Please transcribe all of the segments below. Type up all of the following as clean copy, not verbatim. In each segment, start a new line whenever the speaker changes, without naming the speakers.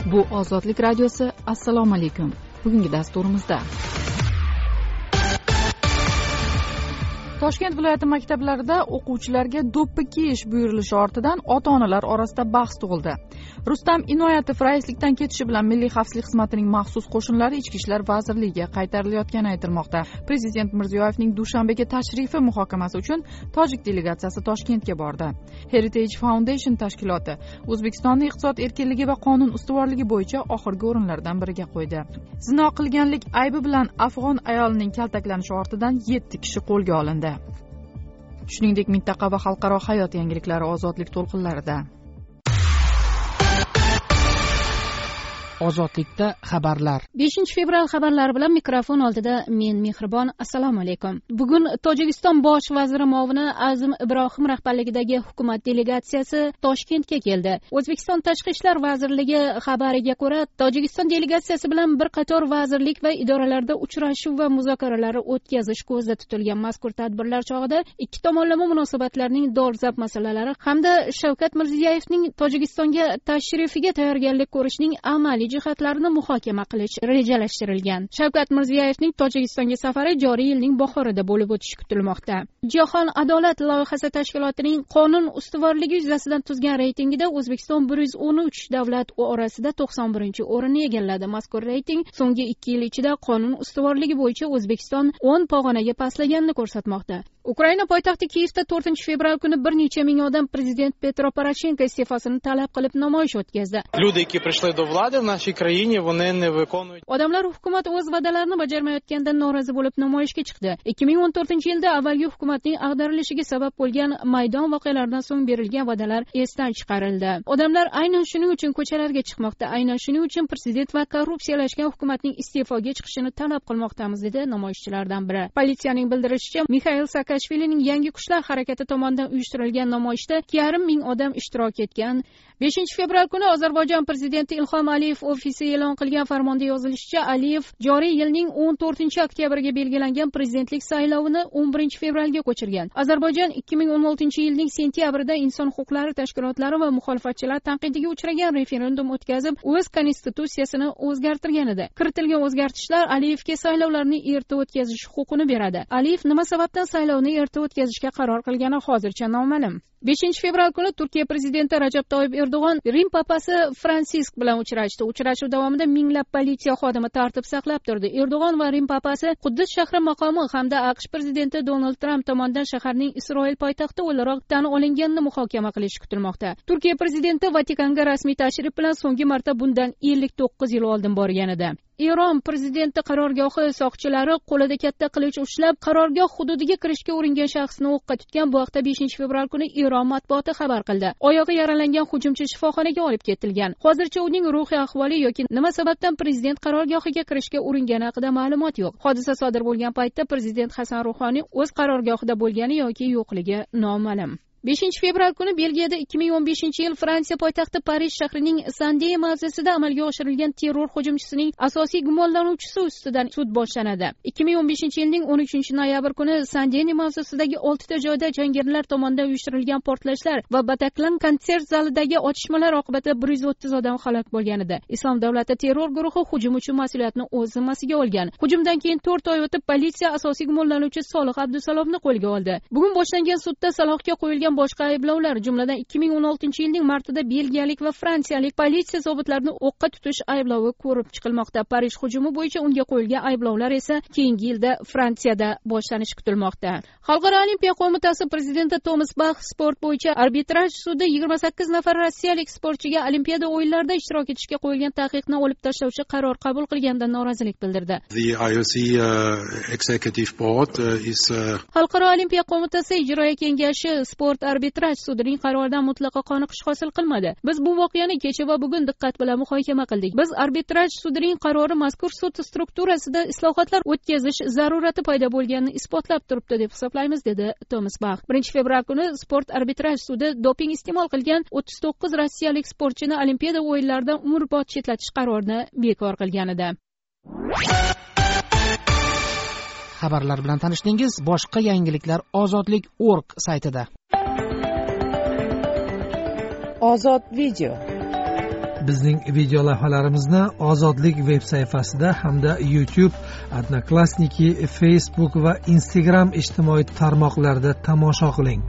Bu Ozodlik radiosi. Assalomu alaykum. Bugungi dasturimizda Toshkent viloyati maktablarida o'quvchilarga do'ppi kiyish buyurilishi ortidan ota-onalar orasida bahs tug'ildi. Rustam Inoyatov raislikdan ketishi bilan Milliy xavfsizlik xizmatining maxsus qo'shinlari Ichki ishlar vazirligiga qaytarilayotgani aytilmoqda. Prezident Mirziyoyevning Dushanbega tashrifi muhokamasi uchun tojik delegatsiyasi Toshkentga bordi. Heritage Foundation tashkiloti O'zbekistonni iqtisod erkinligi va qonun ustuvorligi bo'yicha oxirgi o'rinlardan biriga qo'ydi. Zino qilganlik aybi bilan afg'on ayolining kaltaklanishi ortidan 7 kishi qo'lga olindi. Shuningdek, mintaqa va xalqaro hayot yangiliklari ozodlik to'lqinlarida.
Ozodlikda xabarlar.
5-fevral xabarlari bilan mikrofon oldida men Mehribon. Assalomu alaykum. Bugun Tojikiston bosh vaziri muovini Azim Ibrohim rahbarligidagi hukumat delegatsiyasi Toshkentga keldi. O'zbekiston Tashqi ishlar vazirligi xabariga ko'ra, Tojikiston delegatsiyasi bilan bir qator vazirlik va idoralarda uchrashuv va muzokaralar o'tkazish ko'zda tutilgan. Mazkur tadbirlar chog'ida ikki tomonlama munosabatlarning dolzarb masalalari hamda Shavkat Mirziyoyevning Tojikistonga tashrifiga tayyorgarlik ko'rishning amaliy jihatlarini muhokama qilish rejalashtirilgan. Shavkat Mirziyoyevning Tojikistonga safari joriy yilning bahorida bo'lib o'tishi kutilmoqda. Jahon adolat loyihasi tashkilotining qonun ustuvorligi yuzasidan tuzgan reytingida O'zbekiston 113 davlat orasida 91-o'rinni egalladi. Mazkur reyting so'nggi 2 yil ichida qonun ustuvorligi bo'yicha O'zbekiston 10 pog'onaga pastlaganini ko'rsatmoqda. Ukraina poytaxti Kiyevda 4-fevral kuni bir necha ming odam prezident Petro Poroshenko iste'fosini talab qilib namoyish o'tkazdi. Odamlar hukumat o'z va'dalarini bajarmayotganidan norozi bo'lib namoyishga chiqdi. 2014-yilda avvalgi hukumatning ag'darilishiga sabab bo'lgan maydon voqealaridan so'ng berilgan va'dalar esdan chiqarildi. Odamlar aynan shuning uchun ko'chalarga chiqmoqda. Aynan shuning uchun prezident va korrupsiyalashgan hukumatning iste'foga chiqishini talab qilmoqdamiz, dedi namoyishchilardan biri. Politsiyaning bildirishicha, Mixail Saakashvilining yangi kuchlar harakati tomonidan uyushtirilgan namoyishda 2,5 ming odam ishtirok etgan. 5-fevral kuni Ozarbayjon prezidenti Ilhom Aliyev ofisi e'lon qilgan farmonda yozilishicha, Aliyev joriy yilning 14-oktyabriga belgilangan prezidentlik saylovini 11-fevralga ko'chirgan. Ozarbayjon 2016-yilning sentyabrida inson huquqlari tashkilotlari va muxolifatchilar tanqidiga uchragan referendum o'tkazib, o'z konstitutsiyasini o'zgartirgan edi. Kiritilgan o'zgartishlar Aliyevga saylovlarni erta o'tkazish huquqini beradi. Aliyev nima sababdan saylovni erta o'tkazishga qaror qilgani hozircha noma'lum. 5-fevral kuni Turkiya prezidenti Rajab Toyyib Erdo'g'on Rim papasi Fransisk bilan uchrashdi. Uchrashuv davomida minglab politsiya xodimi tartib saqlab turdi. Erdo'g'on va Rim papasi Quddus shahri maqomi hamda AQSh prezidenti Donald Tramp tomonidan shaharning Isroil poytaxti o'laroq tan olinganini muhokama qilishi kutilmoqda. Turkiya prezidenti Vatikanga rasmiy tashrif bilan so'nggi marta bundan 59 yil oldin borgan edi. Eron prezidenti qarorgohi soqchilari qo'lida katta qilich ushlab, qarorgoh hududiga kirishga uringan shaxsni o'qqa tutgan. Bu haqda 5-fevral kuni Eron matbuoti xabar qildi. Oyog'i yaralangan hujumchi shifoxonaga olib ketilgan. Hozircha uning ruhiy ahvoli yoki nima sababdan prezident qarorgohiga kirishga uringani haqida ma'lumot yo'q. Hodisa sodir bo'lgan paytda prezident Hasan Ruhoniy o'z qarorgohida bo'lgani yoki yo'qligi noma'lum. 5-fevral kuni Belgiyada 2015-yil Fransiya poytaxti Parij shahrining Sandey mavzesida amalga oshirilgan terror hujumchisining asosiy gumonlanuvchisi ustidan sud boshlanadi. 2015-yilning 13-noyabr kuni Sandey mavzesidagi 6 ta joyda jangarilar tomonidan uyushtirilgan portlashlar va Bataclan konsert zalidagi otishmalar oqibatida 130 odam halok bo'lgan edi. Islom davlati terror guruhi hujum uchun mas'uliyatni o'z zimmasiga olgan. Hujumdan keyin 4 oy o'tib politsiya asosiy gumonlanuvchi Solih Abdusalovni qo'lga oldi. Bugun boshlangan sudda Salohga qo'yilgan boshqa ayblovlar, jumladan 2016-yilning martida belgiyalik va fransiyalik politsiya zobitlarini o'qqa tutish ayblovi ko'rib chiqilmoqda. Parij hujumi bo'yicha unga qo'yilgan ayblovlar esa keyingi yilda Fransiyada boshlanishi kutilmoqda. Xalqaro olimpiya qo'mitasi prezidenti Tomas Bach sport bo'yicha arbitraj sudi 28 nafar rossiyalik sportchiga Olimpiada o'yinlarida ishtirok etishga qo'yilgan taqiqni olib tashlovchi qaror qabul qilganidan norozilik bildirdi. Xalqaro olimpiya qo'mitasi ijroiya kengashi sport arbitraj sudining qaroridan mutlaqo qoniqish hosil qilmadi. Biz bu voqeani kecha va bugun diqqat bilan muhokama qildik. Biz arbitraj sudining qarori mazkur sud strukturasida islohotlar o'tkazish zarurati paydo bo'lganini isbotlab turibdi deb hisoblaymiz, dedi Tomas Bach. 1-fevral kuni sport arbitraj sudi doping iste'mol qilgan 39 rossiyalik sportchini Olimpiada o'yinlaridan umrbod chetlatish qarorini bekor qilgan edi.
Xabarlar bilan tanishdingiz. Boshqa yangiliklar ozodlik.org saytida.
Ozod video.
Bizning video lavhalarimizni Ozodlik veb sayfasida hamda YouTube, Odnoklassniki, Facebook va Instagram ijtimoiy tarmoqlarida tomosha qiling.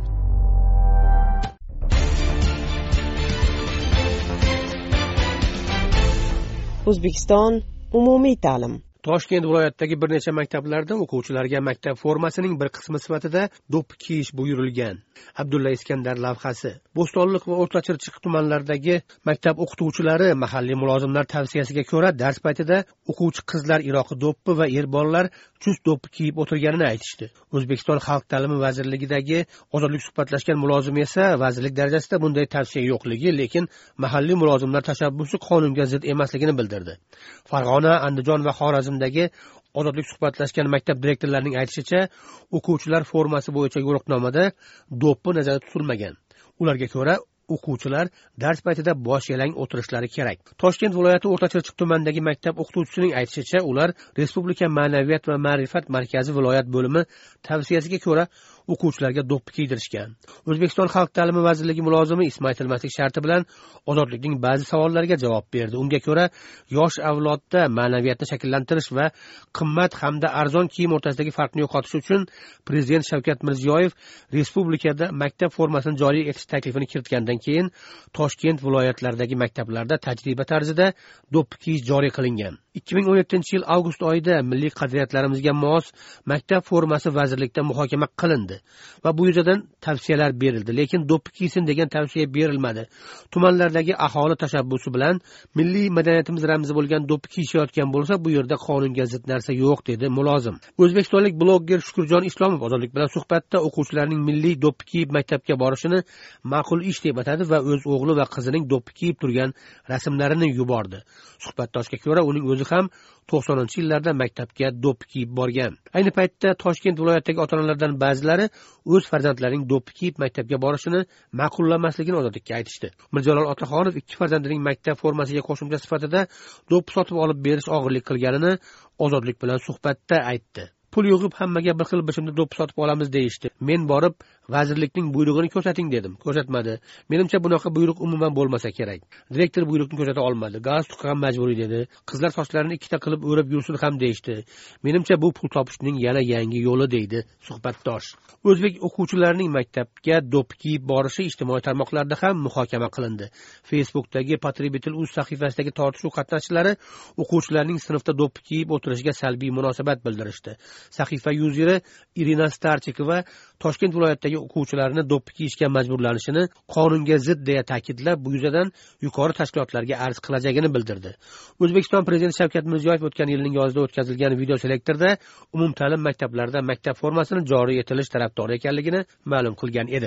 O'zbekiston umumiy ta'lim.
Toshkent viloyatidagi bir necha maktablarda o'quvchilarga maktab formasining bir qismi sifatida do'ppi kiyish buyurilgan. Abdulla Iskandar lavhasi. Bo'stonliq va O'rta Chirchiq tumanlaridagi maktab o'qituvchilari mahalliy mulozimlar tavsiyasiga ko'ra dars paytida o'quvchi qizlar iroqi do'ppi va er bolalar chust do'ppi kiyib o'tirganini aytishdi. O'zbekiston Xalq ta'limi vazirligidagi ozodlik suhbatlashgan mulozim esa vazirlik darajasida bunday tavsiya yo'qligi, lekin mahalliy mulozimlar tashabbusi qonunga zid emasligini bildirdi. Farg'ona, Andijon va Xorazmdagi ozodlik suhbatlashgan maktab direktorlarining aytishicha, o'quvchilar formasi bo'yicha yo'riqnomada do'ppi nazarda tutilmagan. Ularga ko'ra, o'quvchilar dars paytida bosh yalang o'tirishlari kerak. Toshkent viloyati O'rta Chirchiq tumanidagi maktab o'qituvchisining aytishicha, ular Respublika Ma'naviyat va ma'rifat markazi viloyat bo'limi tavsiyasiga ko'ra o'quvchilarga do'ppi kiydirishgan. O'zbekiston Xalq ta'limi vazirligi mulozimi Ismoil Tilmaslik sharti bilan ozodlikning ba'zi savollariga javob berdi. Unga ko'ra, yosh avlodda ma'naviyatni shakllantirish va qimmat hamda arzon kiyim o'rtasidagi farqni yo'qotish uchun Prezident Shavkat Mirziyoyev respublikada maktab formasini joriy etish taklifini kiritgandan keyin Toshkent viloyatlaridagi maktablarda tajriba tarzida do'ppi kiyish joriy qilingan. 2017-yil avgust oyida milliy qadriyatlarimizga mos maktab formasi vazirlikda muhokama qilindi va bu yuzasidan tavsiyalar berildi, lekin do'ppi kiysin degan tavsiya berilmadi. Tumanlardagi aholi tashabbusi bilan milliy madaniyatimiz ramzi bo'lgan do'ppi kiyishayotgan bo'lsa, bu yerda qonunga zid narsa yo'q, dedi mulozim. O'zbekistonlik blogger Shukurjon Islomov ozodlik bilan suhbatda o'quvchilarning milliy do'ppi kiyib maktabga borishini ma'qul ish deb atadi va o'z o'g'li va qizining do'ppi kiyib turgan rasmlarini yubordi. Suhbatdoshga ko'ra, uning o'zi ham 90-yillarda maktabga do'ppi kiyib borgan. Ayni paytda Toshkent viloyatidagi ota-onalardan ba'zilari o'z farzandlarining do'ppi kiyib maktabga borishini ma'qullamasligini ozodlikka aytishdi. Mirjalol Otaxonov ikki farzandining maktab formasiga qo'shimcha sifatida do'ppi sotib olib berish og'irlik qilganini ozodlik bilan suhbatda aytdi. Pul yig'ib hammaga bir xil bichimda do'ppi sotib olamiz deyishdi. Men borib vazirlikning buyrug'ini ko'rsating dedim. Ko'rsatmadi. Menimcha bunaqa buyruq umuman bo'lmasa kerak. Direktor buyruqni ko'rsata olmadi. Galstuk ham majburiy dedi. Qizlar sochlarini ikkita qilib o'rab yursin ham deyishdi. Menimcha bu pul topishning yana yangi yo'li, deydi suhbatdosh. O'zbek o'quvchilarining maktabga do'ppi kiyib borishi ijtimoiy tarmoqlarda ham muhokama qilindi. Facebookdagi Patribitil.uz sahifasidagi tortishuv qatnashchilari o'quvchilarning sinfda do'ppi kiyib o'tirishiga salbiy munosabat bildirishdi. Sahifa yuzeri Irina Starchikova Toshkent viloyatidagi o'quvchilarni do'ppi kiyishga majburlanishini qonunga zid deya ta'kidlab, bu yuzasidan yuqori tashkilotlarga arz qilajagini bildirdi. O'zbekiston Prezidenti Shavkat Mirziyoyev o'tgan yilning yozida o'tkazilgan video selektorda umumta'lim maktablarida maktab formasini joriy etilish tarafdori ekanligini ma'lum qilgan edi.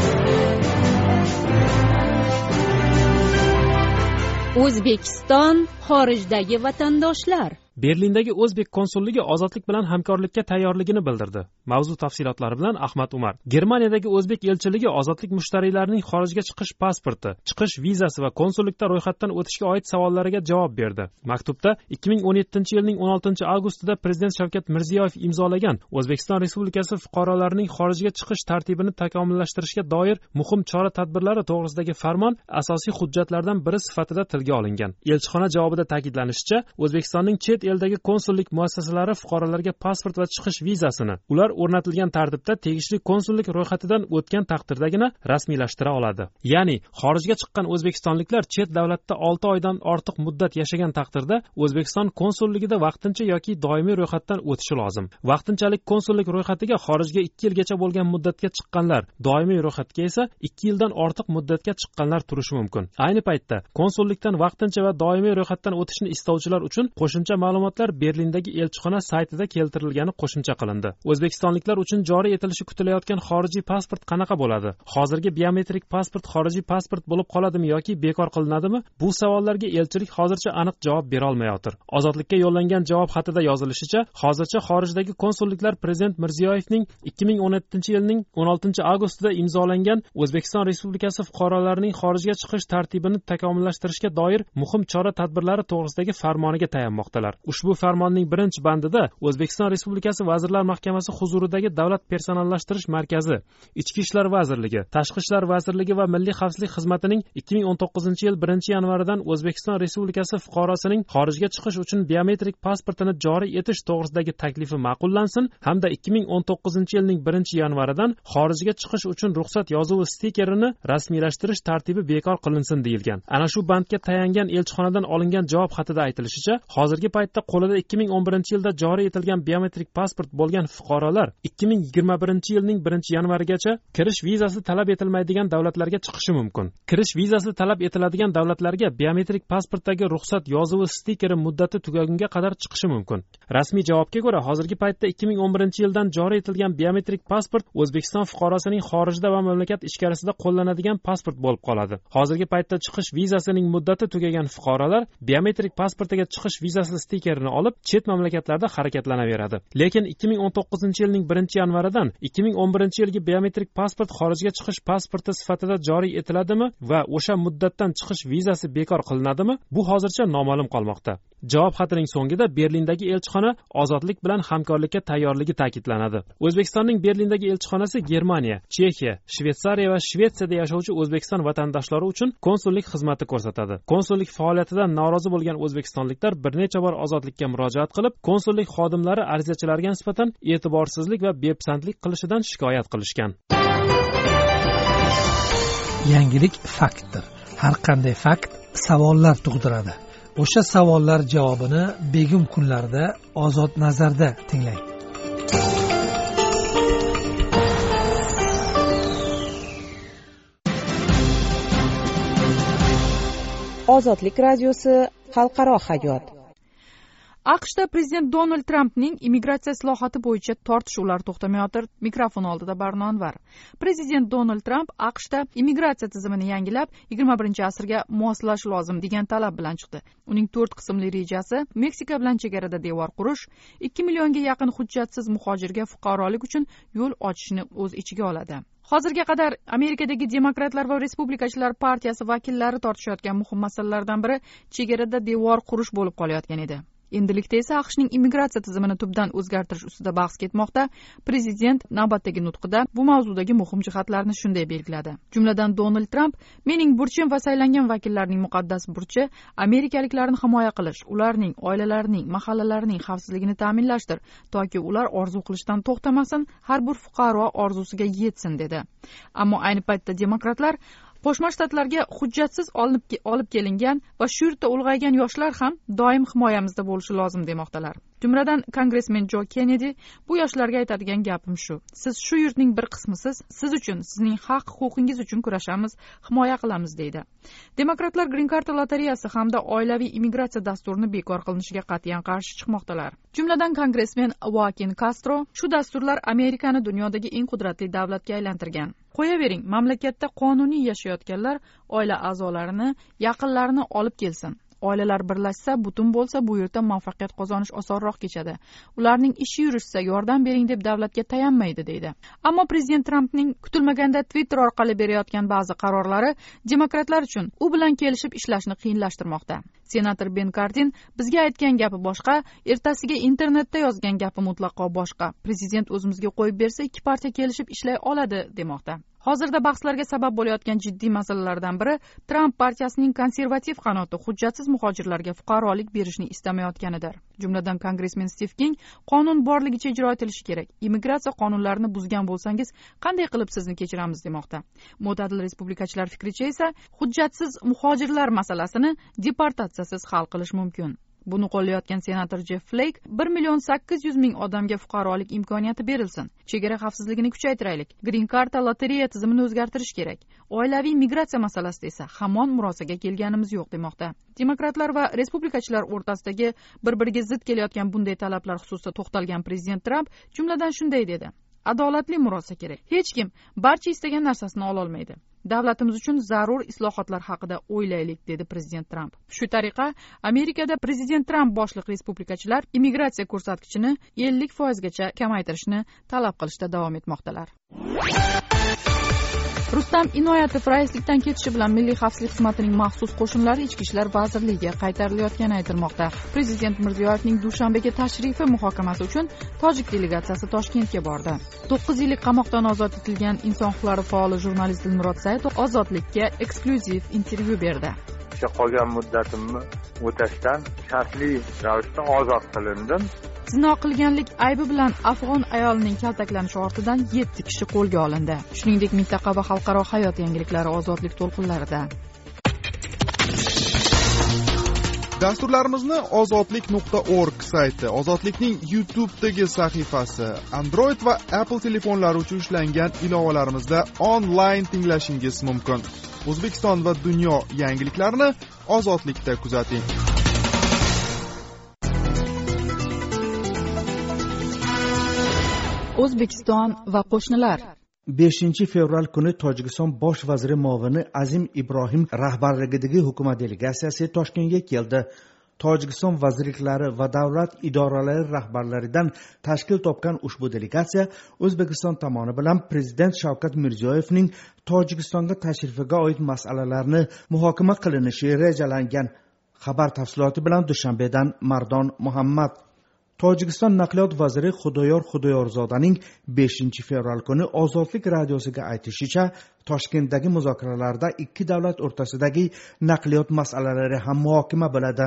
O'zbekiston xorijdagi vatandoshlar.
Berlindagi o'zbek konsulligi ozodlik bilan hamkorlikka tayyorligini bildirdi. Mavzu tafsilotlari bilan Ahmad Umar. Germaniyadagi o'zbek elchiligi ozodlik mushtariylarining xorijga chiqish pasporti, chiqish vizasi va konsullikda ro'yxatdan o'tishga oid savollariga javob berdi. Maktubda 2017-yilning 16-avgustida Prezident Shavkat Mirziyoyev imzolagan O'zbekiston Respublikasi fuqarolarining xorijga chiqish tartibini takomillashtirishga doir muhim chora-tadbirlari to'g'risidagi farmon asosiy hujjatlardan biri sifatida tilga olingan. Elchixona javobida ta'kidlanishicha, O'zbekistonning chet eldagi konsullik muassasalari fuqarolarga pasport va chiqish vizasini ular o'rnatilgan tartibda tegishli konsullik ro'yxatidan o'tgan taqdirdagina rasmiylashtira oladi. Ya'ni xorijga chiqqan o'zbekistonliklar chet davlatda 6 oydan ortiq muddat yashagan taqdirda O'zbekiston konsulligida vaqtincha yoki doimiy ro'yxatdan o'tishi lozim. Vaqtinchalik konsullik ro'yxatiga xorijga 2 yilgacha bo'lgan muddatga chiqqanlar, doimiy ro'yxatga esa 2 yildan ortiq muddatga chiqqanlar turishi mumkin. Ayni paytda konsullikdan vaqtincha va doimiy ro'yxatdan o'tishni istovchilar uchun qo'shimcha ma'lumotlar Berlindagi elchixona saytida keltirilgani qo'shimcha qilindi. O'zbekistonliklar uchun joriy etilishi kutilayotgan xorijiy pasport qanaqa bo'ladi? Hozirgi biometrik pasport xorijiy pasport bo'lib qoladimi yoki bekor qilinadimi? Bu savollarga elchilik hozircha aniq javob bera olmayotir. Ozodlikka yo'llangan javob xatida yozilishicha, hozircha xorijdagi konsulliklar Prezident Mirziyoyevning 2017-yilning 16-avgustida imzolangan O'zbekiston Respublikasi fuqarolarining xorijga chiqish tartibini takomillashtirishga doir muhim chora-tadbirlari to'g'risidagi farmoniga tayanmoqdalar. Ushbu farmonning birinchi bandida O'zbekiston Respublikasi Vazirlar Mahkamasi huzuridagi Davlat personallashtirish markazi, Ichki ishlar vazirligi, Tashqi ishlar vazirligi va Milliy xavfsizlik xizmatining 2019-yil 1-yanvaridan O'zbekiston Respublikasi fuqarosining xorijga chiqish uchun biometrik pasportini joriy etish to'g'risidagi taklifi ma'qullansin hamda 2019-yilning 1-yanvaridan xorijga chiqish uchun ruxsat yozuvi stikerini rasmiylashtirish tartibi bekor qilinsin deyilgan. Ana shu bandga tayangan elchixonadan olingan javob xatida aytilishicha, hozirgi paytda qo'lida 2011-yilda joriy etilgan biometrik pasport bo'lgan fuqarolar 2021-yilning 1-yanvarigacha kirish vizasi talab etilmaydigan davlatlarga chiqishi mumkin. Kirish vizasi talab etiladigan davlatlarga biometrik pasportdagi ruxsat yozuvi stikeri muddati tugagunga qadar chiqishi mumkin. Rasmiy javobga ko'ra, hozirgi paytda 2011-yildan joriy etilgan biometrik pasport O'zbekiston fuqarosining xorijda va mamlakat ichkarisida qo'llanadigan pasport bo'lib qoladi. Hozirgi paytda chiqish vizasining muddati tugagan fuqarolar biometrik pasportiga chiqish vizasi stikerini olib, chet mamlakatlarda harakatlanaveradi. Lekin 2019-yilning 1-yanvaridan 2011-yilgi biometrik pasport xorijga chiqish pasporti sifatida joriy etiladimi va o'sha muddatdan chiqish vizasi bekor qilinadimi? Bu hozircha noma'lum qolmoqda. Javob xatining so'ngida Berlindagi elchixona ozodlik bilan hamkorlikka tayyorligi ta'kidlanadi. O'zbekistonning Berlindagi elchixonasi Germaniya, Chexiya, Shveysariya va Shvetsiyada yashovchi O'zbekiston vatandoshlari uchun konsullik xizmati ko'rsatadi. Konsullik faoliyatidan norozi bo'lgan o'zbekistonliklar bir necha bor ozodlikka murojaat qilib, konsullik xodimlari arizachilarga nisbatan e'tiborsizlik va bepisandlik qilishidan shikoyat qilishgan.
Yangilik faktdir. Har qanday fakt savollar tug'diradi. O'sha savollar javobini begum kunlarda Ozod nazarda tinglang.
Ozodlik radiosi xalqaro hayot.
AQShda prezident Donald Trampning immigratsiya islohoti bo'yicha tortishuvlar to'xtamayotir. Mikrofon oldida Barno Anvar. Prezident Donald Tramp AQShda immigratsiya tizimini yangilab 21-asrga moslash lozim degan talab bilan chiqdi. Uning 4 qismli rejasi Meksika bilan chegarada devor qurish, 2 millionga yaqin hujjatsiz muhojirga fuqarolik uchun yo'l ochishni o'z ichiga oladi. Hozirga qadar Amerikadagi demokratlar va respublikachilar partiyasi vakillari tortishayotgan muhim masalalardan biri chegarada devor qurish bo'lib qolayotgan edi. Endilikda esa AQShning immigratsiya tizimini tubdan o'zgartirish ustida bahs ketmoqda. Prezident navbatdagi nutqida bu mavzudagi muhim jihatlarni shunday belgiladi. Jumladan Donald Tramp: "Mening burchim va saylangan vakillarning muqaddas burchi amerikaliklarni himoya qilish, ularning, oilalarining, mahallalarining xavfsizligini ta'minlashdir, toki ular orzu qilishdan to'xtamasin, har bir fuqaro orzusiga yetsin", dedi. Ammo ayni paytda demokratlar Qo'shma Shtatlarga hujjatsiz olib kelingan va shu yerda ulg'aygan yoshlar ham doim himoyamizda bo'lishi lozim demoqdalar. Jumladan kongressmen Jo Kennedy: "Bu yoshlarga aytadigan gapim shu. Siz shu yurtning bir qismisiz, siz uchun, sizning haq-huquqingiz uchun kurashamiz, himoya qilamiz", deydi. Demokratlar Green Card lotereyasi hamda oilaviy immigratsiya dasturini bekor qilinishiga qat'iyan qarshi chiqmoqdalar. Jumladan kongressmen Joaquin Castro: "Shu dasturlar Amerikani dunyodagi eng qudratli davlatga aylantirgan. Qo'yavering, mamlakatda qonuniy yashayotganlar oila a'zolarini, yaqinlarini olib kelsin. Oilalar birlashsa, butun bo'lsa, bu yerda muvaffaqiyat qozonish osonroq kechadi. Ularning ishi yurishsa, yordam bering deb davlatga tayanmaydi", deydi. Ammo prezident Trampning kutilmaganda Twitter orqali berayotgan ba'zi qarorlari demokratlar uchun u bilan kelishib ishlashni qiyinlashtirmoqda. Senator Ben Cardin: "Bizga aytgan gapi boshqa, ertasiga internetda yozgan gapi mutlaqo boshqa. Prezident o'zimizga qo'yib bersa, ikki partiya kelishib ishlay oladi", demoqda. Hozirda bahslarga sabab bo'layotgan jiddiy masalalardan biri Tramp partiyasining konservativ qanoti hujjatsiz muhojirlarga fuqarolik berishni istamayotganidir. Jumladan kongressmen Steve King: "Qonun borligicha ijro etilishi kerak. Immigratsiya qonunlarini buzgan bo'lsangiz, qanday qilib sizni kechiramiz", demoqda. Mo'tadil respublikachilar fikricha esa hujjatsiz muhojirlar masalasini deportatsiyasiz hal qilish mumkin. Buni qo'llayotgan senator Jeff Flake: 1,8 million odamga fuqarolik imkoniyati berilsin. Chegara xavfsizligini kuchaytiraylik. Green Card lotereya tizimini o'zgartirish kerak. Oilaviy migratsiya masalasida esa hamon murosaga kelganimiz yo'q, demoqda. Demokratlar va respublikachilar o'rtasidagi bir-biriga zid kelayotgan bunday talablar xususida to'xtalgan prezident Tramp jumladan shunday dedi: "Adolatli murosa kerak. Hech kim barcha istagan narsasini ola olmaydi. Davlatimiz uchun zarur islohotlar haqida o'ylaylik", dedi prezident Tramp. Shu tariqa Amerikada prezident Tramp boshliq respublikachilar immigratsiya ko'rsatkichini 50% gacha kamaytirishni talab qilishda davom etmoqdalar. Rustam Inoyatov raislikdan ketishi bilan Milliy xavfsizlik xizmatining maxsus qo'shinlari Ichki ishlar vazirligiga qaytarilayotgani aytilmoqda. Prezident Mirziyoyevning Dushanbega tashrifi muhokamasi uchun tojik delegatsiyasi Toshkentga bordi. 9 yillik qamoqdan ozod etilgan inson huquqlari faoli jurnalist Dilmurod Saidov Ozodlikka eksklyuziv intervyu berdi.
Qolgan muddatimni o'tashdan shartli ravishda ozod qilindim.
Zino qilganlik aybi bilan afg'on ayolining kaltaklanishi ortidan 7 kishi qo'lga olindi. Shuningdek, mintaqa va xalqaro hayot yangiliklari ozodlik to'lqinlarida.
Dasturlarimizni ozodlik.org sayti, Ozodlikning YouTube'dagi sahifasi, Android va Apple telefonlari uchun ishlangan ilovalarimizda onlayn tinglashingiz mumkin. O'zbekiston va dunyo yangiliklarini Ozodlikda kuzating.
O'zbekiston va qo'shnilar
5 fevral kuni Tojikiston bosh vaziri muovini Azim Ibrohim rahbarligidagi hukumat delegatsiyasi Toshkentga keldi. Tojikiston vazirliklari va davlat idoralari rahbarlaridan tashkil topgan ushbu delegatsiya O'zbekiston tomoni bilan Prezident Shavkat Mirziyoyevning Tojikistonga tashrifiga oid masalalarni muhokama qilinishi rejalangan. Xabar tafsiloti bilan Dushanbedan Mardon Muhammad. Tojikiston naqliyot vaziri Xudoyor Xudoyorzodaning 5 fevral kuni Ozodlik radiosiga aytishicha, Toshkentdagi muzokaralarda ikki davlat o'rtasidagi naqliyot masalalari ham muhokama bo'ladi.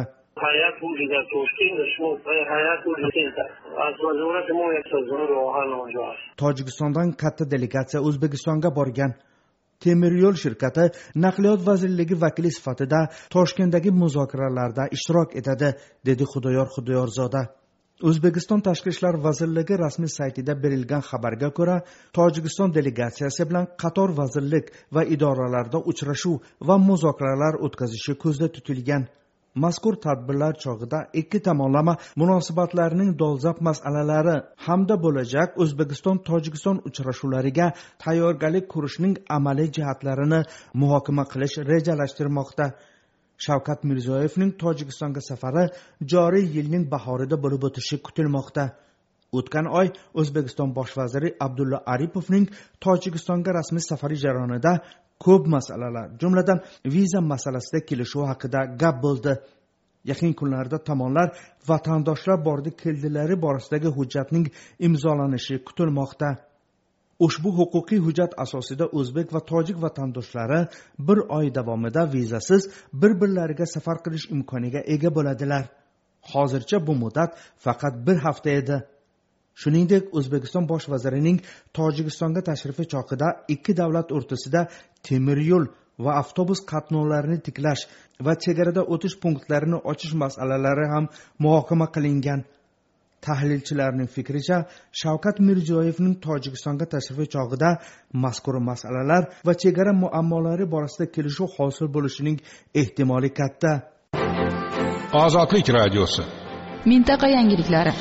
Tojikistondan katta delegatsiya O'zbekistonga borgan. Temir yo'l shirkati naqliyot vazirligi vakili sifatida Toshkentdagi muzokaralarda ishtirok etadi, dedi Xudoyor Xudoyorzoda. O'zbekiston Tashqi ishlar vazirligi rasmiy saytida berilgan xabarga ko'ra, Tojikiston delegatsiyasi bilan qator vazirlik va idoralarda uchrashuv va muzokaralar o'tkazishi ko'zda tutilgan. Mazkur tadbirlar chog'ida ikki tomonlama munosabatlarning dolzarb masalalari hamda bo'lajak O'zbekiston-Tojikiston uchrashuvlariga tayyorgarlik ko'rishning amaliy jihatlarini muhokama qilish rejalashtirmoqda. Shavkat Mirziyoyevning Tojikistonga safari joriy yilning bahorida bo'lib o'tishi kutilmoqda. O'tgan oy O'zbekiston bosh vaziri Abdulla Aripovning Tojikistonga rasmiy safari jarayonida ko'p masalalar, jumladan viza masalasida kelishuv haqida gap bo'ldi. Yaqin kunlarda tomonlar vatandoshlar bordi keldilari borasidagi hujjatning imzolanishi kutilmoqda. Ushbu huquqiy hujjat asosida o'zbek va tojik vatandoshlari bir oy davomida vizasiz bir-birlariga safar qilish imkoniga ega bo'ladilar. Hozircha bu muddat faqat bir hafta edi. Shuningdek, O'zbekiston bosh vazirining Tojikistonga tashrifi chog'ida ikki davlat o'rtasida temir yo'l va avtobus qatnovlarini tiklash va chegarada o'tish punktlarini ochish masalalari ham muhokama qilingan. Tahlilchilarning fikricha, Shavkat Mirziyoyevning Tojikistonga tashrifi chog'ida mazkur masalalar va chegara muammolari borasida kelishuv hosil bo'lishining ehtimoli katta.
Ozodlik radiosi.
Mintaqa yangiliklari.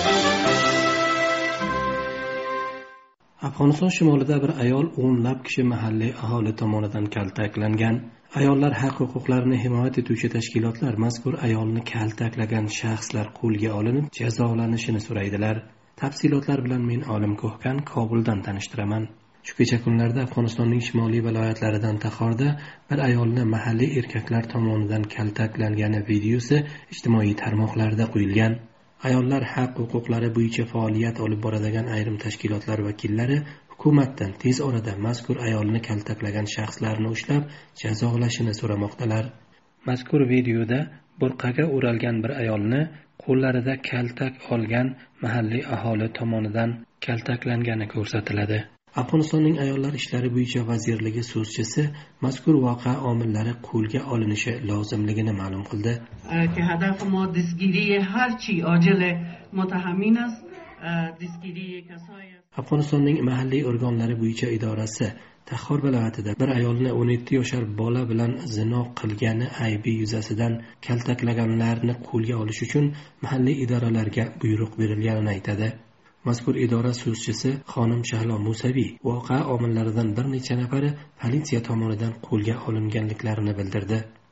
Afg'oniston shimolida bir ayol o'nlab kishi mahalliy aholi tomonidan kaltaklangan. Ayollar haq-huquqlarini himoya etuvchi tashkilotlar mazkur ayolni kaltaklagan shaxslar qo'lga olinib, jazolanishini so'raydilar. Tafsilotlar bilan men Olim Ko'hkan Kobuldan tanishtiraman. Shu kecha kunlarda Afg'onistonning shimoliy viloyatlaridan Taxorda bir ayolni mahalliy erkaklar tomonidan kaltaklangani videosi ijtimoiy tarmoqlarda qo'yilgan. Ayollar haq-huquqlari bo'yicha faoliyat olib boradigan ayrim tashkilotlar vakillari hukumatdan tez orada mazkur ayolni kaltaklagan shaxslarni ushlab jazolashini so'ramoqdalar. Mazkur videoda burqaga o'ralgan bir ayolni qo'llarida kaltak olgan mahalliy aholi tomonidan kaltaklangani ko'rsatiladi. Afg'onistonning ayollar ishlari bo'yicha vazirligi so'zchisi mazkur voqea omillari qo'lga olinishi lozimligini ma'lum qildi.
که هدف ما دستگیری هر چی عاجل متهمین است.
Afg'onistonning mahalliy organlari bo'yicha idorasi Taxor viloyatida bir ayolni 17 yoshar bola bilan zino qilgani aybi yuzasidan kaltaklaganlarni qo'lga olish uchun mahalliy idoralarga buyruq berilganini aytadi. Mazkur idora so'zchisi xonim Shahlo Musaviy voqea omillaridan bir necha nafari politsiya tomonidan qo'lga olinganliklarini bildirdi.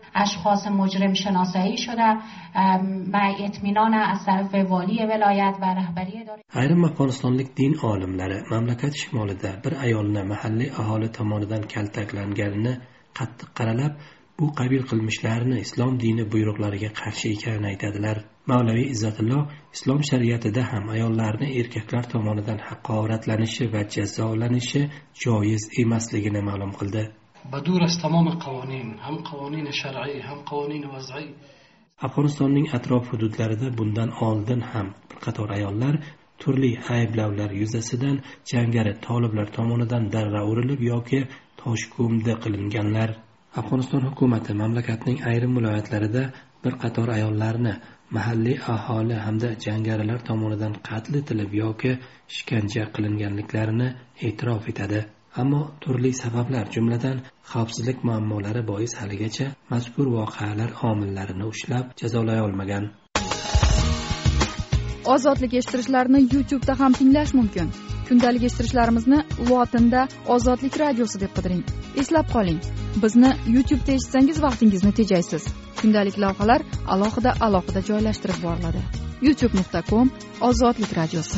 اشخاص مجرم شناسایی شده و اطمینان از طرف والی ولایت و رهبری اداره.
ayrim afg'onistonlik din olimlari mamlakat shimolida bir ayolni mahalliy aholi tomonidan kaltaklanganini qattiq qaralab, bu qabil qilmishlarni islom dini buyruqlariga qarshi ekanini aytadilar. Mavlaviy Izzatulloh islom shariatida ham ayollarni erkaklar tomonidan haqoratlanishi va jazolanishi joiz emasligini ma'lum qildi.
بدور از تمام قوانین، هم قوانین شرعی هم قوانین وضعی.
Afg'onistonning atrof hududlarida bundan oldin ham bir qator ayollar turli ayblovlar yuzasidan jangari toliblar tomonidan darra urilib yoki toshko'mda qilinganlar. Afg'oniston hukumati mamlakatning ayrim viloyatlarida bir qator ayollarni mahalliy aholi hamda jangarilar tomonidan qatl etilib yoki ishkanja qilinganliklarini e'tirof etadi. Ammo turli sabablar, jumladan xavfsizlik muammolari bois haligacha mazkur voqealar omillarini ushlab jazolay olmagan.
Ozodlik eshittirishlarni YouTube'da ham tinglash mumkin. Kundalik eshittirishlarimizni lotinda Ozodlik radiosi deb qidiring. Eslab qoling, bizni YouTube'da eshitsangiz vaqtingizni tejaysiz. Kundalik lavhalar alohida joylashtirib boriladi. youtube.com Ozodlik radiosi.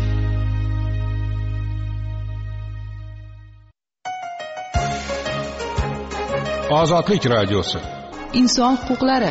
Ozodlik radiosi.
Inson huquqlari.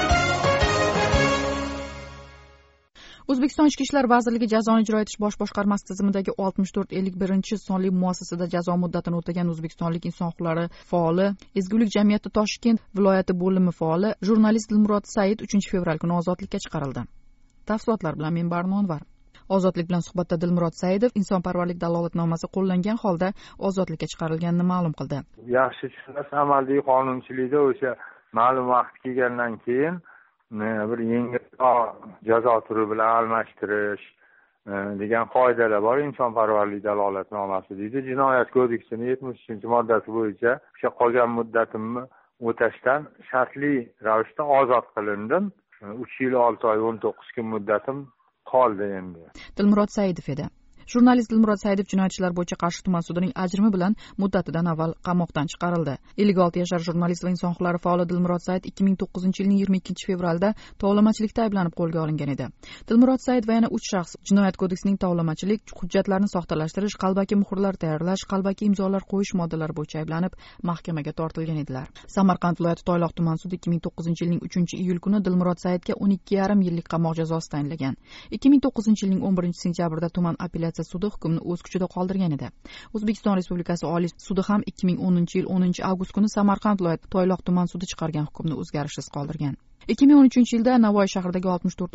O'zbekiston Ichki ishlar vazirligi jazoni ijro etish bosh boshqarmasi tizimidagi 6451 sonli muassasada jazo muddatini o'tagan o'zbekistonlik inson huquqlari faoli, Ezgulik jamiyati Toshkent viloyati bo'limi faoli, jurnalist Dilmurod Said 3-fevral kuni ozodlikka chiqarildi. Tafsilotlar bilan men Barno Anvar. Ozodlik bilan suhbatda Dilmurod Saidov insonparvarlik dalolatnomasi qo'llangan holda ozodlikka chiqarilganini ma'lum qildi.
Yaxshi tushunasiz, amaldagi qonunchilikda o'sha ma'lum vaqt kelgandan keyin bir yengilroq jazo turi bilan almashtirish degan qoidalar bor. Insonparvarlik dalolatnomasi deydi. Jinoyat kodeksining 73-moddasi bo'yicha o'sha qolgan muddatimni o'tashdan shartli ravishda ozod qilindim. 3 yil 6 oy 19 kun muddatim qoldi endi.
Dilmurod Saidov edi. Jurnalist Dilmurod Saidov jinoyat ishlari bo'yicha Qarshi tuman sudining ajrimi bilan muddatidan avval qamoqdan chiqarildi. 56 yashar jurnalist va inson huquqlari faoli Dilmurod Said 2009-yilning 22-fevralda tovlamachilikda ayblanib qo'lga olingan edi. Dilmurod Said va yana 3 shaxs jinoyat kodeksining tovlamachilik, hujjatlarni soxtalashtirish, qalbaki muhrlar tayyorlash, qalbaki imzolar qo'yish moddalari bo'yicha ayblanib mahkamaga tortilgan edilar. Samarqand viloyati Toyloq tuman sudi 2009-yilning 3-iyul kuni Dilmurod Saidga 12,5 yillik qamoq jazosi tayinlagan. 2009-yilning 11-sentyabrda tuman apellyatsiya sudi hukmni o'z kuchida qoldirgan edi. O'zbekiston Respublikasi Oliy sudi ham 2010-yil 10-avgust kuni Samarqand viloyati Toyloq tuman sudi chiqargan hukmni o'zgarishsiz qoldirgan. 2013-yilda Navoiy shahridagi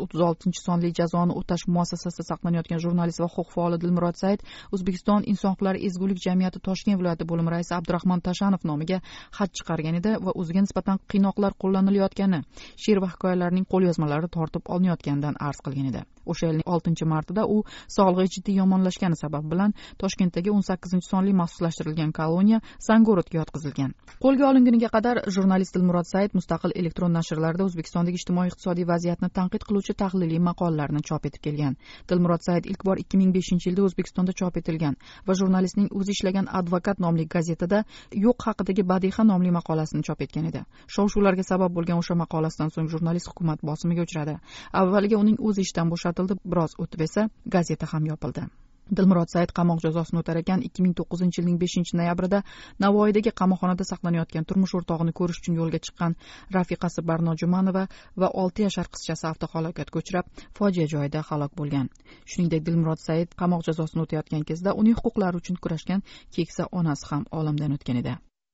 64-36 jazoni o'tash muassasasida saqlanayotgan jurnalist va huquq faoli Dilmurod Said O'zbekiston inson huquqlari Ezgulik jamiyati Toshkent viloyati bo'limi raisi Abdurahmon Tashanov nomiga xat chiqargan edi va o'ziga nisbatan qiynoqlar qo'llanilayotgani, she'r va hikoyalarning qo'lyozmalari tortib olinayotganidan arz qilgan edi. O'sha yilning 6-martida u sog'lig'i jiddiy yomonlashgani sabab bilan Toshkentdagi 18-sonli maxsuslashtirilgan koloniya Sangorodga yotqizilgan. Qo'lga olinguniga qadar jurnalist Dilmurod Said mustaqil elektron nashrlarda O'zbekistondagi ijtimoiy-iqtisodiy vaziyatni tanqid qiluvchi tahliliy maqolalarni chop etib kelgan. Dilmurod Said ilk bor 2005-yilda O'zbekistonda chop etilgan va jurnalistning o'zi ishlagan Advokat nomli gazetada yo'q haqidagi Badiha nomli maqolasini chop etgan edi. Shov-shuvlarga sabab bo'lgan o'sha maqolasidan so'ng jurnalist hukumat bosimiga uchradi. Avvaliga uning o'zi ishdan bo'shatildi, biroz o'tib esa gazeta ham yopildi. Dilmurod Said qamoq jazosini o'tar ekan 2009-yilning 5-noyabrida Navoiydagi qamoqxonada saqlanayotgan turmush o'rtog'ini ko'rish uchun yo'lga chiqqan rafiqasi Barno Jumanova va 6 yashar qizchasi avtohalokatga uchrab, fojia joyida halok bo'lgan. Shuningdek, Dilmurod Said qamoq jazosini o'tayotgan kezda uning huquqlari uchun kurashgan keksa onasi ham olamdan o'tgan edi.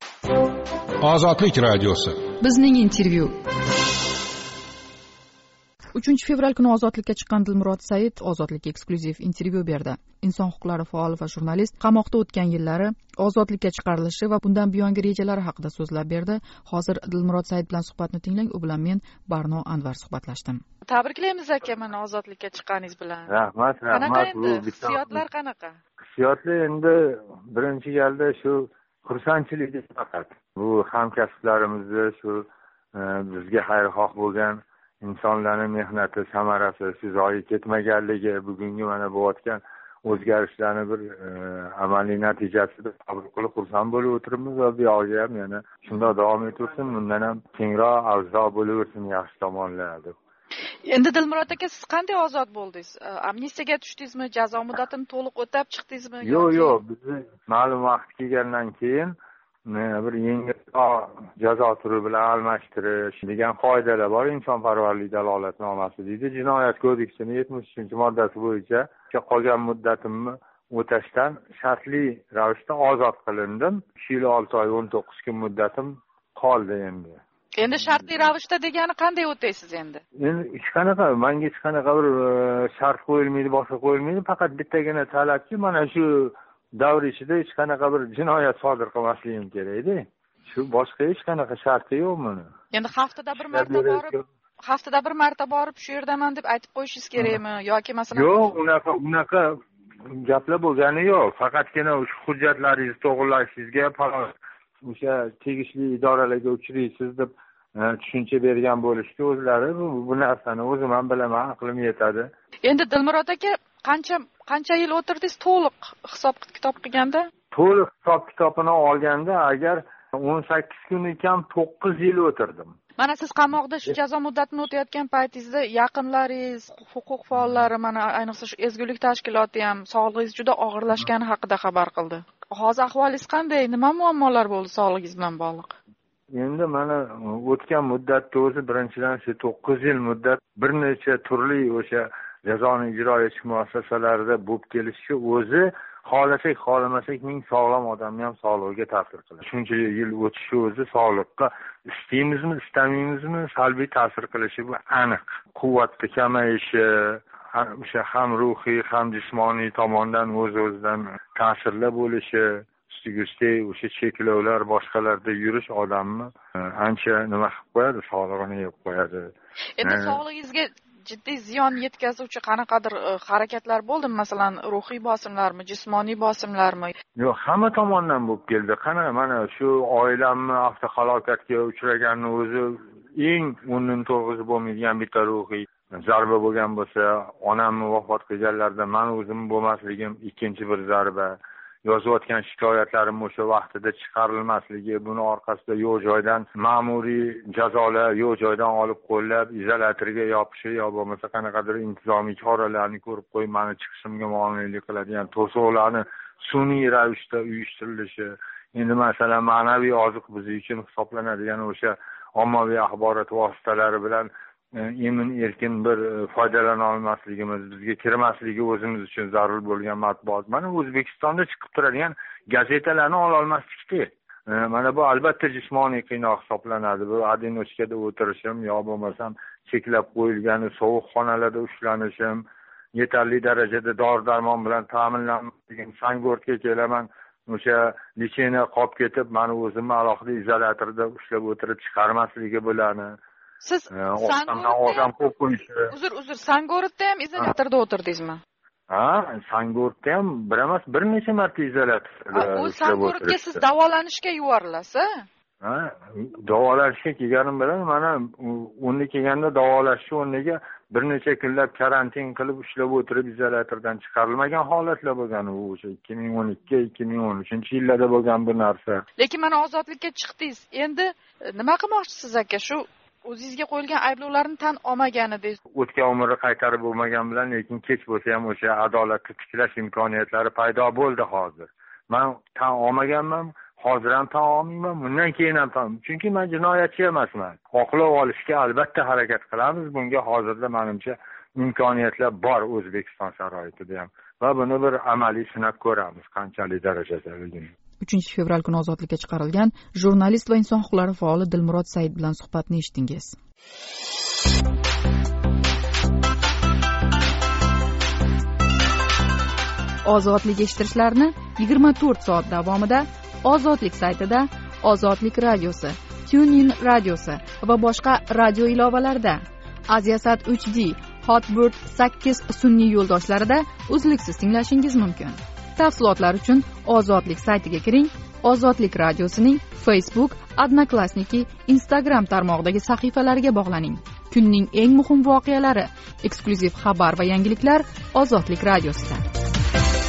Ozodlik radiosi.
Bizning intervyu. 3-fevral kuni ozodlikka chiqqan Dilmurod Said ozodlikka eksklyuziv intervyu berdi. Inson huquqlari faoli va jurnalist qamoqda o'tgan yillari, ozodlikka chiqarilishi va bundan buyongi rejalari haqida so'zlab berdi. Hozir Dilmurod Said bilan suhbatni tinglang. U bilan men Barno Anvar suhbatlashdim. Tabriklaymiz aka, mana ozodlikka chiqqaningiz bilan.
Rahmat.
Qanaqa endi? Hissiyotlar qanaqa?
Hissiyotlar endi birinchi galda shu xursandchilik faqat. Bu hamkasblarimizni shu bizga xayrixoh bo'lgan insonlarning mehnati samarasi shu zoyi ketmaganligi, bugungi mana bo'layotgan o'zgarishlarni bir amaliy natijasida qabul qilib xursand bo'lib o'tiribmiz va bu yog'iga ham yana shunday davom etaversin, bundan ham kengroq avzoq bo'laversin, yaxshi tomonlar deb.
Endi Dilmurod aka, siz qanday ozod bo'ldingiz? Amnistiyaga tushdingizmi? Jazo muddatini to'liq o'tab chiqdingizmi?
Yo'q, bizni ma'lum vaqt kelgandan keyin bir yengilroq jazo turi bilan almashtirish degan qoidalar bor. Insonparvarlik dalolatnomasi deydi. Jinoyat kodeksining 73-moddasi bo'yicha qolgan muddatimni o'tashdan shartli ravishda ozod qilindim. 2 yil 6 oy 19 kun muddatim qoldi endi.
Endi shartli ravishda degani qanday o'taysiz endi?
Endi hech qanaqa, menga hech qanaqa bir shart qo'yilmaydi, boshqa qo'yilmaydi. Faqat bittagina talabki, mana shu davr ichida hech qanaqa bir jinoyat sodir qilmasligim kerak-da. Shu boshqa hech qanaqa sharti yo'q buni.
Endi haftada bir marta borib shu yerdaman deb aytib qo'yishingiz kerakmi yoki masalan?
Yo'q, unaqa gaplar bo'lgani yo'q. Faqatgina o'sha hujjatlaringizni to'g'rilashingizga o'sha tegishli idoralarga uchraysiz deb tushuncha bergan bo'lishdi o'zlari. Bu narsani o'zim ham bilaman, aqlim yetadi.
Endi Dilmurod aka, qancha yil o'tirdingiz to'liq hisob-kitob qilganda?
To'liq hisob-kitobini olganda agar 18 kun ekan 9 yil o'tirdim.
Mana siz qamoqda shu jazo muddatini o'tayotgan paytingizda yaqinlaringiz, huquq faollari, mana ayniqsa shu ezgulik tashkiloti ham sog'lig'ingiz juda og'irlashgani haqida xabar qildi. Hozir ahvolingiz qanday? Nima muammolar bo'ldi sog'lig'ingiz bilan bog'liq?
Endi mana o'tgan muddatda o'zi birinchidan shu 9 yil muddat bir necha turli o'sha jazoni ijro etish muassasalarida bo'lib kelishi o'zi xohlasak xohlamasak ming sog'lom odamni ham sog'lig'iga ta'sir qiladi. Shuncha yil o'tishi o'zi sog'liqqa istaymizmi istamaymizmi salbiy ta'sir qilishi bu aniq. Quvvatni kamayishi, o'sha ham ruhiy ham jismoniy tomondan o'z-o'zidan ta'sirlar bo'lishi, ustiga o'sha cheklovlar, boshqalarda yurish odamni ancha nima qilib qo'yadi, sog'lig'ini yeb qo'yadi.
Endi sog'lig'ingizga jiddiy ziyon yetkazuvchi qanaqadir harakatlar bo'ldimi? Masalan, ruhiy bosimlarmi, jismoniy bosimlarmi?
Yo'q, hamma tomondan bo'lib keldi. Qana mana shu oilamni avtohalokatga uchraganini o'zi eng o'rnini to'g'ri bo'lmaydigan bitta ruhiy zarba bo'lgan bo'lsa, onamni vafot qilganlarda men o'zim bo'lmasligim ikkinchi bir zarba. Yozayotgan shikoyatlarim o'sha vaqtida chiqarilmasligi, buni orqasida yo'q joydan ma'muriy jazolar, yo'q joydan olib qo'llab izolyatorga yopishi yo bo'lmasa qanaqadir intizomiy choralarni ko'rib qo'yib meni chiqishimga monelik qiladigan to'siqlarni sun'iy ravishda uyushtirilishi. Endi masalan ma'naviy oziq biz uchun hisoblanadigan o'sha ommaviy axborot vositalari bilan emin erkin bir foydalana olmasligimiz, bizga kirmasligi o'zimiz uchun zarur bo'lgan matbuot. Mana O'zbekistonda chiqib turadigan gazetalarni ola olmaslikda. Mana bu albatta jismoniy qiynoq hisoblanadi. Bu adinochkada o'tirishim yo bo'lmasam cheklab qo'yilgani sovuq xonalarda ushlanishim, yetarli darajada dori-darmon bilan ta'minlanmagan Sangortga kelaman. O'sha lichena qolib ketib, meni o'zimni alohida izolyatorda ushlab o'tirib chiqarmasligi bo'lani.
Siz Uzr, Sangortda ham izolyatorda o'tirdingizmi?
Ha, Sangortda ham bir necha marta izolyatorda.
U Sangortga siz davolanishga yuborilasiz?
Ha, davolanishga kelganim bilan mana unda kelganda davolashni o'rniga bir necha kunlab karantin qilib ushlab o'tirib izolyatordan chiqarilmagan holatlar bo'lgan u o'sha 2012-2013 yillarda bo'lgan bu narsa.
Lekin mana ozodlikka chiqdingiz. Endi nima qilmoqchisiz aka? Shu o'zingizga qo'yilgan ayblovlarni tan olmaganidingiz.
O'tgan umrni qaytarib bo'lmagan bilan, lekin kech bo'lsa ham o'sha adolatni tiklash imkoniyatlari paydo bo'ldi hozir. Men tan olmaganman, hozir ham tan olmayman, bundan keyin ham tan. Chunki men jinoyatchi emasman. Oqlov olishga albatta harakat qilamiz. Bunga hozirda menimcha imkoniyatlar bor O'zbekiston sharoitida ham. Va buni bir amaliy sinab ko'ramiz, qanchalik darajada bo'lgan.
3-fevral kuni ozodlikka chiqarilgan jurnalist va inson huquqlari faoli Dilmurod Said bilan suhbatni eshitdingiz. Ozodlik eshittirishlarni 24 soat davomida Ozodlik saytida, Ozodlik radiosi, TuneIn radiosi va boshqa radio ilovalarida, Aziasat 3D, Hotbird 8 sun'iy yo'ldoshlarida uzluksiz tinglashingiz mumkin. Tafsilotlar uchun Ozodlik saytiga kiring. Ozodlik radiosining Facebook, Odnoklassniki, Instagram tarmog'idagi sahifalariga bog'laning. Kunning eng muhim voqealari, eksklyuziv xabar va yangiliklar Ozodlik radiosida.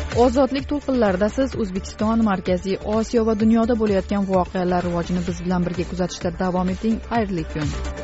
ozodlik to'lqinlarida siz O'zbekiston, Markaziy Osiyo va dunyoda bo'layotgan voqealar rivojini biz bilan birga kuzatishda davom eting. Xayrli kun.